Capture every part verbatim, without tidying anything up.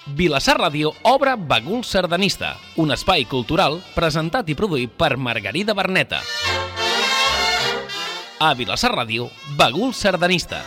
Vilassar Ràdio obre Bagul Sardanista, un espai cultural presentat i produït per Margarida Berneta. A Vilassar Ràdio, Bagul Sardanista.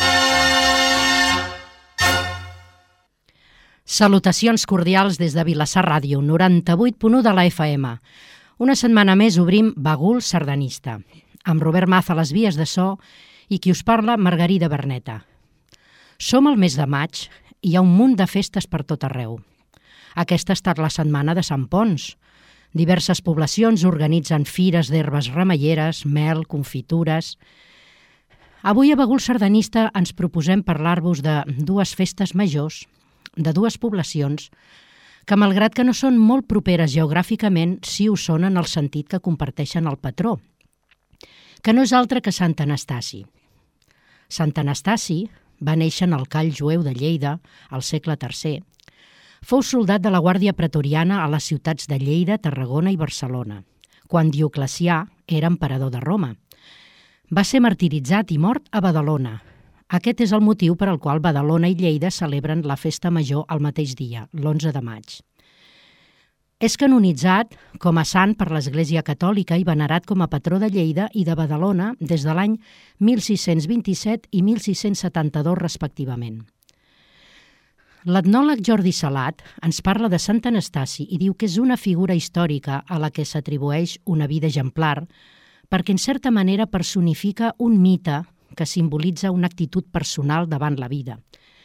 Salutacions cordials des de Vilassar Ràdio, noranta-vuit punt u de la F M. Una setmana més obrim Bagul Sardanista, amb Robert Maza a les vies de so i qui us parla, Margarida Berneta. Som al mes de maig i hi ha un munt de festes per tot arreu. Aquesta ha estat la setmana de Sant Ponç. Diverses poblacions organitzen fires d'herbes remeieres, mel, confitures. Avui a Bagul Sardanista ens proposem parlar-vos de dues festes majors, de dues poblacions, que malgrat que no són molt properes geogràficament, sí ho són en el sentit que comparteixen el patró, que no és altre que Sant Anastasi. Sant Anastasi va néixer en el call jueu de Lleida, al segle tercer. Fou soldat de la Guàrdia Pretoriana a les ciutats de Lleida, Tarragona i Barcelona, quan Dioclecià era emperador de Roma. Va ser martiritzat i mort a Badalona. Aquest és el motiu per al qual Badalona i Lleida celebren la festa major el mateix dia, l'onze de maig. És canonitzat com a sant per l'Església Catòlica i venerat com a patró de Lleida i de Badalona des de l'any mil sis-cents vint-i-set i mil sis-cents setanta-dos respectivament. L'etnòleg Jordi Salat ens parla de Sant Anastasi i diu que és una figura històrica a la que s'atribueix una vida exemplar perquè en certa manera personifica un mite que simbolitza una actitud personal davant la vida.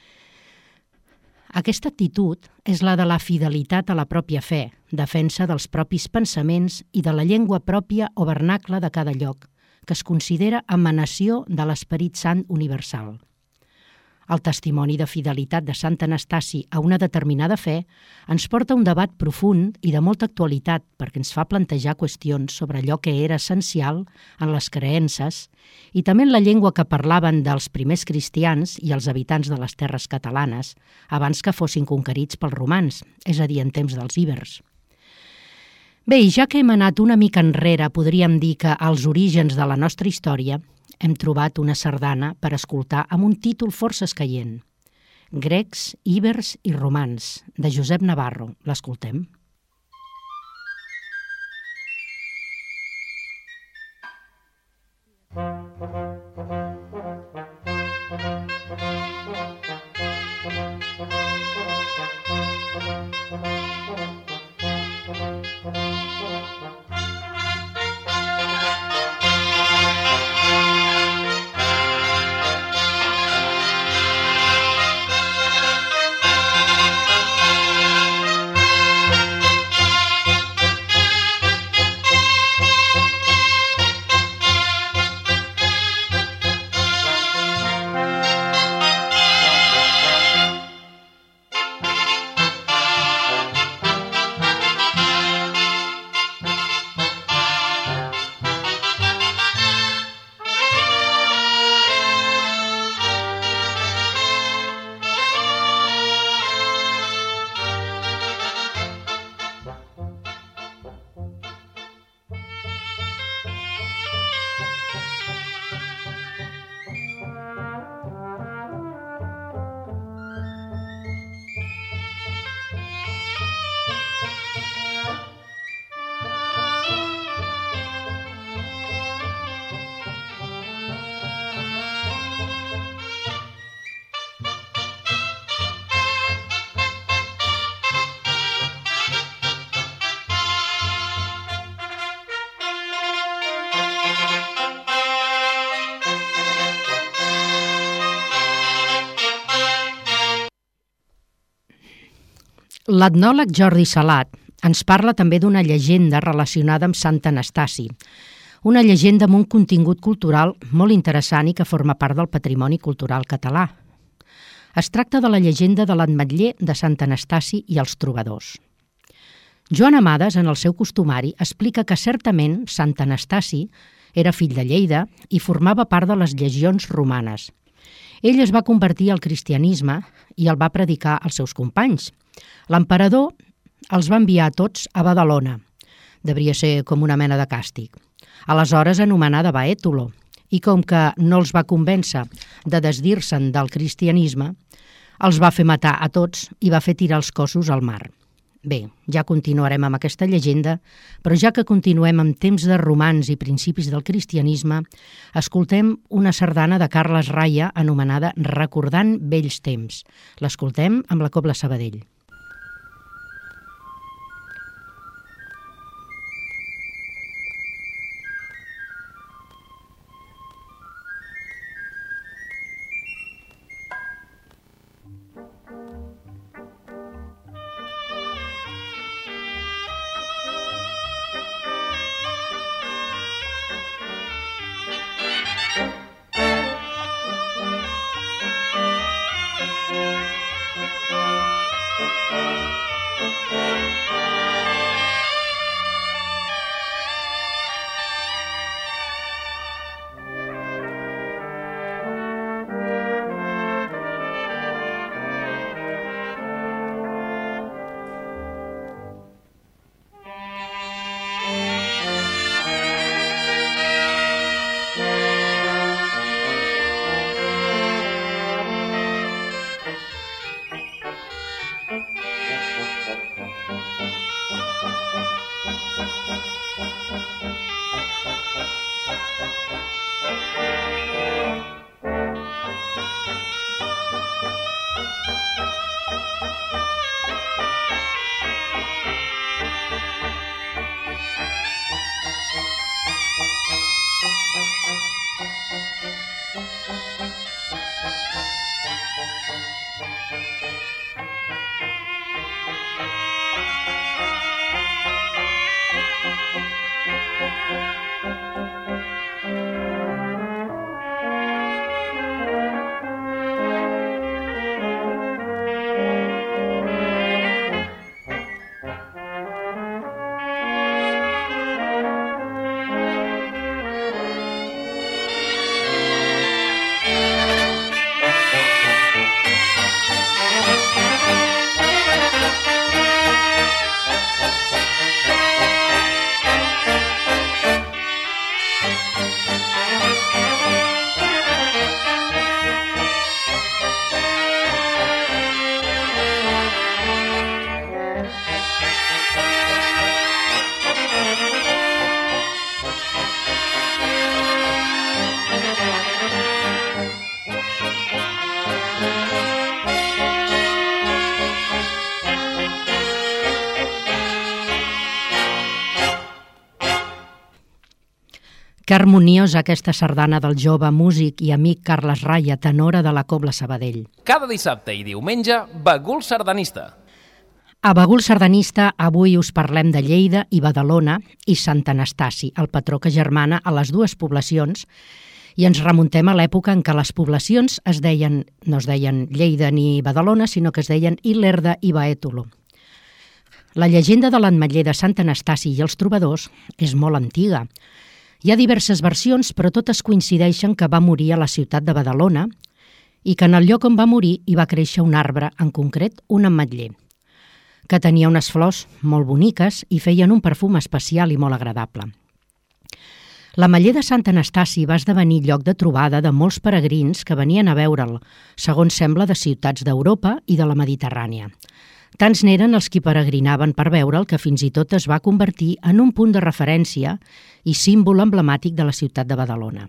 Aquesta actitud és la de la fidelitat a la pròpia fe, defensa dels propis pensaments i de la llengua pròpia o vernacle de cada lloc, que es considera emanació de l'Esperit Sant universal. El testimoni de fidelitat de Sant Anastasi a una determinada fe ens porta a un debat profund i de molta actualitat perquè ens fa plantejar qüestions sobre allò que era essencial en les creences i també en la llengua que parlaven dels primers cristians i els habitants de les terres catalanes abans que fossin conquerits pels romans, és a dir, en temps dels ibers. Bé, i ja que hem anat una mica enrere, podríem dir que als orígens de la nostra història hem trobat una sardana per escoltar amb un títol força escaient. Grecs, ibers i romans, de Josep Navarro. L'escoltem? L'etnòleg Jordi Salat ens parla també d'una llegenda relacionada amb Sant Anastasi, una llegenda amb un contingut cultural molt interessant i que forma part del patrimoni cultural català. Es tracta de la llegenda de l'ametller de Sant Anastasi i els trobadors. Joan Amades, en el seu costumari, explica que certament Sant Anastasi era fill de Lleida i formava part de les legions romanes. Ell es va convertir al cristianisme i el va predicar als seus companys. L'emperador els va enviar a tots a Badalona. Devia ser com una mena de càstig. Aleshores anomenada Baètulo, i com que no els va convèncer de desdir-se'n del cristianisme, Els va fer matar a tots i va fer tirar els cossos al mar. Bé, ja continuarem amb aquesta llegenda, però ja que continuem amb temps de romans i principis del cristianisme, escoltem una sardana de Carles Raya anomenada Recordant vells temps. L'escoltem amb la Cobla Sabadell. Que harmoniosa aquesta sardana del jove músic i amic Carles Raya, tenora de la Cobla Sabadell. Cada dissabte i diumenge, Bagul Sardanista. A Bagul Sardanista avui us parlem de Lleida i Badalona i Sant Anastasi, el patró que germana a les dues poblacions, i ens remuntem a l'època en què les poblacions es deien, no es deien Lleida ni Badalona, sinó que es deien Ilerda i Baètolo. La llegenda de l'Ametller de Sant Anastasi i els trobadors és molt antiga. Hi ha diverses versions, però totes coincideixen que va morir a la ciutat de Badalona i que en el lloc on va morir hi va créixer un arbre, en concret un ametller, que tenia unes flors molt boniques i feien un perfum especial i molt agradable. L'ametller de Sant Anastasi va esdevenir lloc de trobada de molts peregrins que venien a veure'l, segons sembla de ciutats d'Europa i de la Mediterrània. Tants n'eren els qui peregrinaven per veure'l que fins i tot es va convertir en un punt de referència i símbol emblemàtic de la ciutat de Badalona.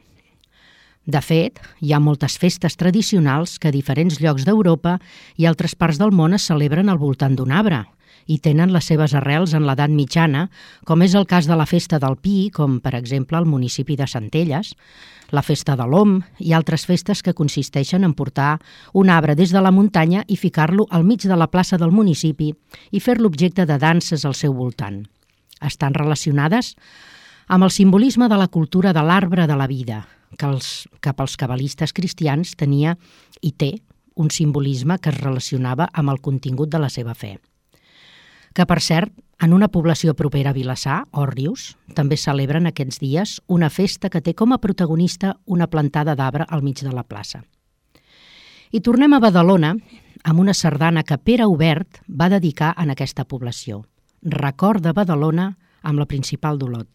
De fet, hi ha moltes festes tradicionals que a diferents llocs d'Europa i altres parts del món es celebren al voltant d'un arbre i tenen les seves arrels en l'edat mitjana, com és el cas de la festa del Pi, com per exemple al municipi de Centelles, la festa de l'Om i altres festes que consisteixen en portar un arbre des de la muntanya i ficar-lo al mig de la plaça del municipi i fer-lo objecte de danses al seu voltant. Estan relacionades amb el simbolisme de la cultura de l'arbre de la vida, que els, que pels cabalistes cristians tenia i té un simbolisme que es relacionava amb el contingut de la seva fe. Que, per cert, en una població propera a Vilassar, Òrrius, també celebren aquests dies una festa que té com a protagonista una plantada d'arbre al mig de la plaça. I tornem a Badalona amb una sardana que Pere Obert va dedicar en aquesta població. Record de Badalona amb la Principal d'Olot.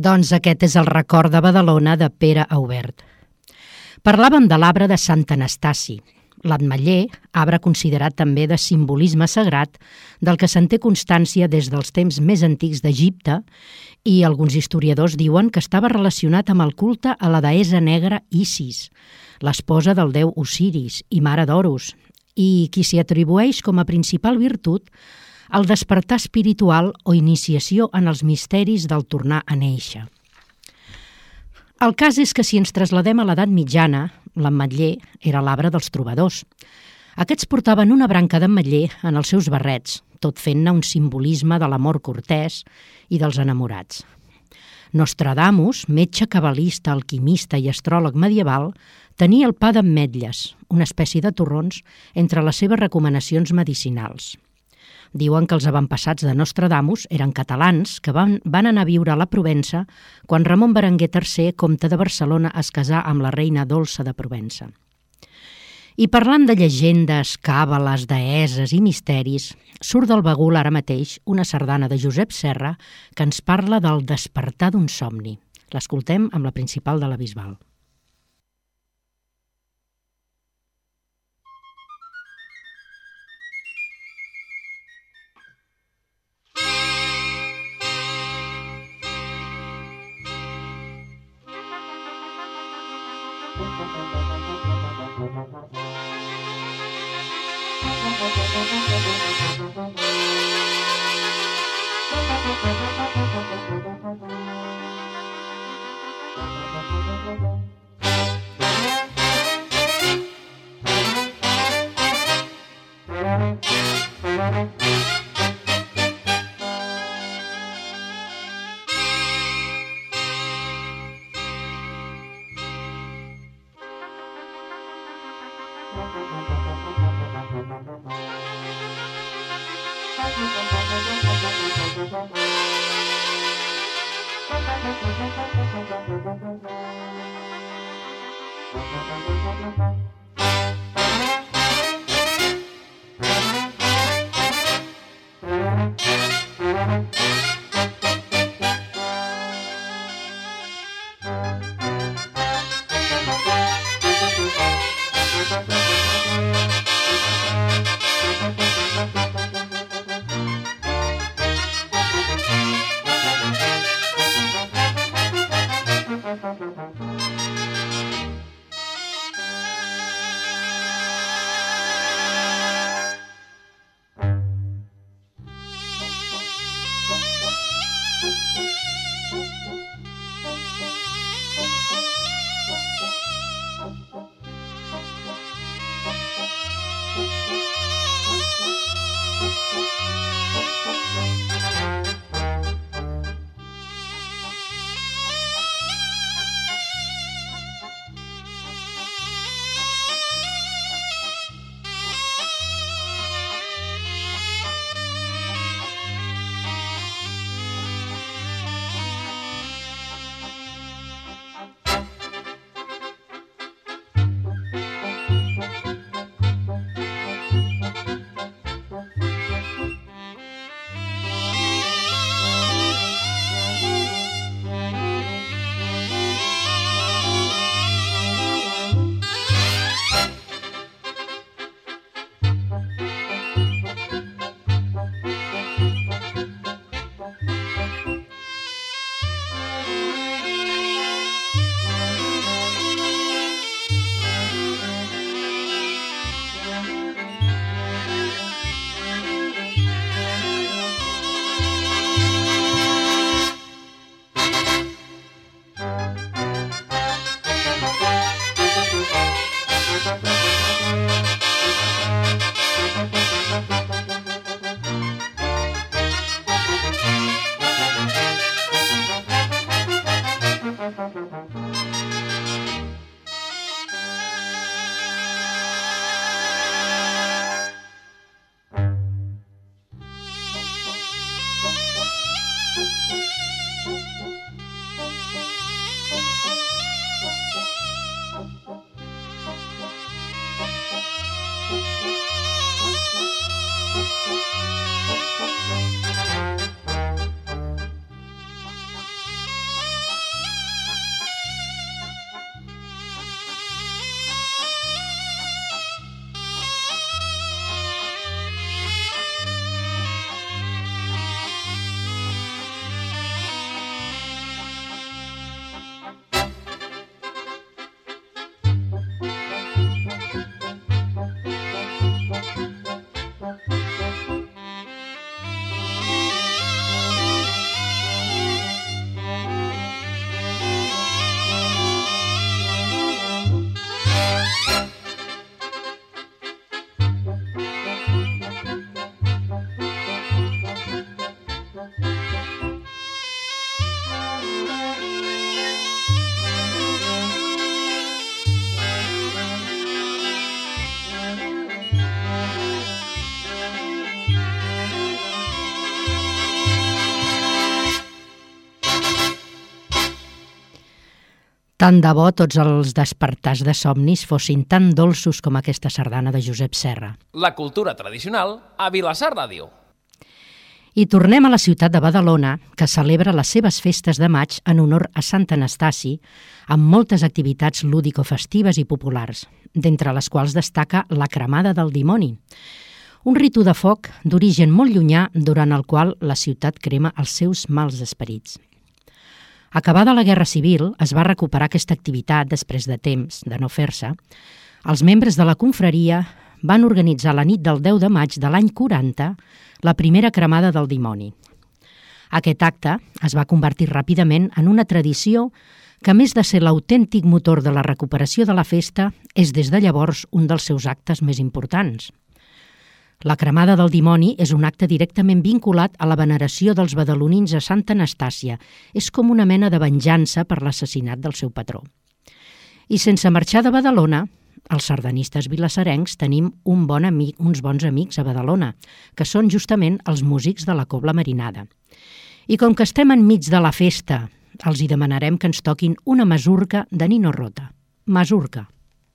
Doncs aquest és el record de Badalona de Pere Aubert. Parlàvem de l'arbre de Sant Anastasi, l'ametller, arbre considerat també de simbolisme sagrat, del que se'n té constància des dels temps més antics d'Egipte, i alguns historiadors diuen que estava relacionat amb el culte a la deessa negra Isis, l'esposa del déu Osiris i mare d'Horus, i qui s'hi atribueix com a principal virtut el despertar espiritual o iniciació en els misteris del tornar a néixer. El cas és que si ens trasladem a l'edat mitjana, l'ametller era l'arbre dels trobadors. Aquests portaven una branca d'ametller en els seus barrets, tot fent-ne un simbolisme de l'amor cortès i dels enamorats. Nostradamus, metge cabalista, alquimista i astròleg medieval, tenia el pa d'ametlles, una espècie de torrons, entre les seves recomanacions medicinals. Diuen que els avantpassats de Nostradamus eren catalans que van, van anar a viure a la Provença quan Ramon Berenguer tercer, comte de Barcelona, es casà amb la reina Dolça de Provença. I parlant de llegendes, càbales, deeses i misteris, surt del bagul ara mateix una sardana de Josep Serra que ens parla del despertar d'un somni. L'escoltem amb la principal de la Bisbal. Tant de bo tots els despertars de somnis fossin tan dolços com aquesta sardana de Josep Serra. La cultura tradicional a Vilassar Ràdio. I tornem a la ciutat de Badalona, que celebra les seves festes de maig en honor a Sant Anastasi, amb moltes activitats lúdico-festives i populars, d'entre les quals destaca la cremada del dimoni, un ritu de foc d'origen molt llunyà durant el qual la ciutat crema els seus mals esperits. Acabada la Guerra Civil, es va recuperar aquesta activitat després de temps de no fer-se. Els membres de la confraria van organitzar la nit del deu de maig de l'any quaranta la primera cremada del dimoni. Aquest acte es va convertir ràpidament en una tradició que, a més de ser l'autèntic motor de la recuperació de la festa, és des de llavors un dels seus actes més importants. La cremada del dimoni és un acte directament vinculat a la veneració dels badalonins a Santa Anastàsia. És com una mena de venjança per l'assassinat del seu patró. I sense marxar de Badalona, els sardanistes vilassarencs tenim un bon amic, uns bons amics a Badalona, que són justament els músics de la Cobla Marinada. I com que estem enmig de la festa, els hi demanarem que ens toquin una masurca de Nino Rota. Masurca.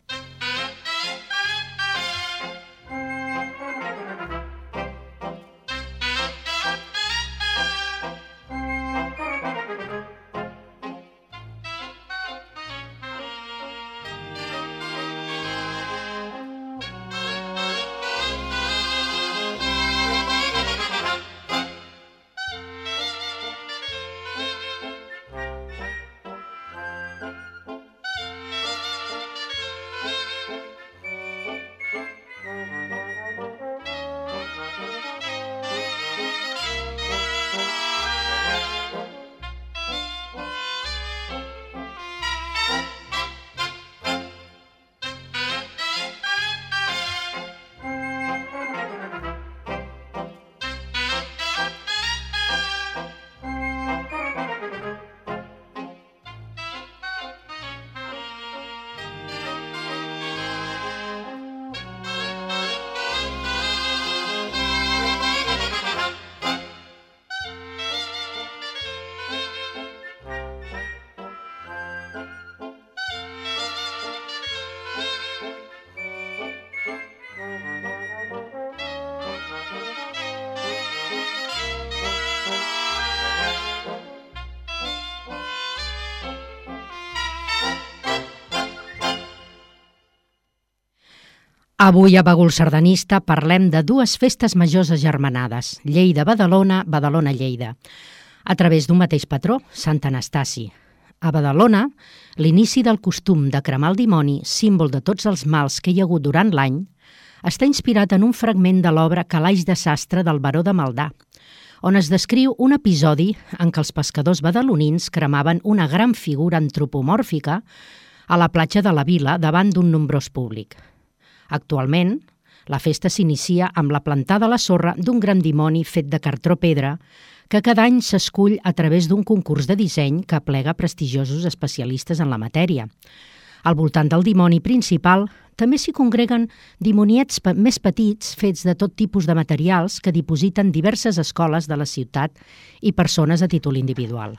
Avui a Bagul Sardanista parlem de dues festes majors agermanades, Lleida-Badalona, Badalona-Lleida, a través d'un mateix patró, Sant Anastasi. A Badalona, l'inici del costum de cremar el dimoni, símbol de tots els mals que hi ha hagut durant l'any, està inspirat en un fragment de l'obra Calaix de sastre del baró de Maldà, on es descriu un episodi en què els pescadors badalonins cremaven una gran figura antropomòrfica a la platja de la vila davant d'un nombrós públic. Actualment, la festa s'inicia amb la plantada a la sorra d'un gran dimoni fet de cartró pedra que cada any s'escull a través d'un concurs de disseny que aplega prestigiosos especialistes en la matèria. Al voltant del dimoni principal també s'hi congreguen dimoniets més petits fets de tot tipus de materials que dipositen diverses escoles de la ciutat i persones a títol individual.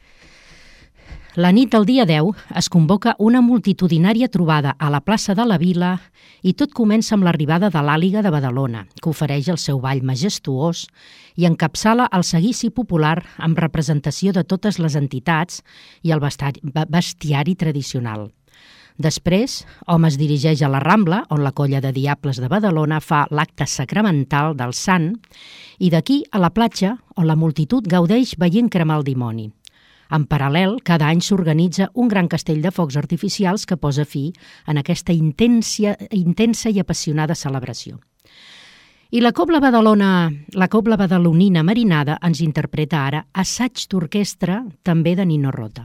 La nit del dia deu es convoca una multitudinària trobada a la plaça de la Vila i tot comença amb l'arribada de l'Àliga de Badalona, que ofereix el seu ball majestuós i encapçala el seguici popular amb representació de totes les entitats i el bestiari tradicional. Després, hom es dirigeix a la Rambla, on la colla de diables de Badalona fa l'acte sacramental del sant, i d'aquí a la platja, on la multitud gaudeix veient cremar el dimoni. En paral·lel, cada any s'organitza un gran castell de focs artificials que posa fi en aquesta intensa, intensa i apassionada celebració. I la Cobla Badalona, la Cobla Badalonina Marinada ens interpreta ara Assaig d'orquestra, també de Nino Rota.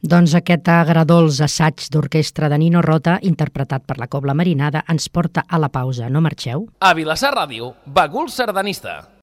Doncs aquest agradols assaig d'orquestra de Nino Rota, interpretat per la Cobla Marinada, ens porta a la pausa. No marxeu. A Vilassar Ràdio, Bagul Sardanista.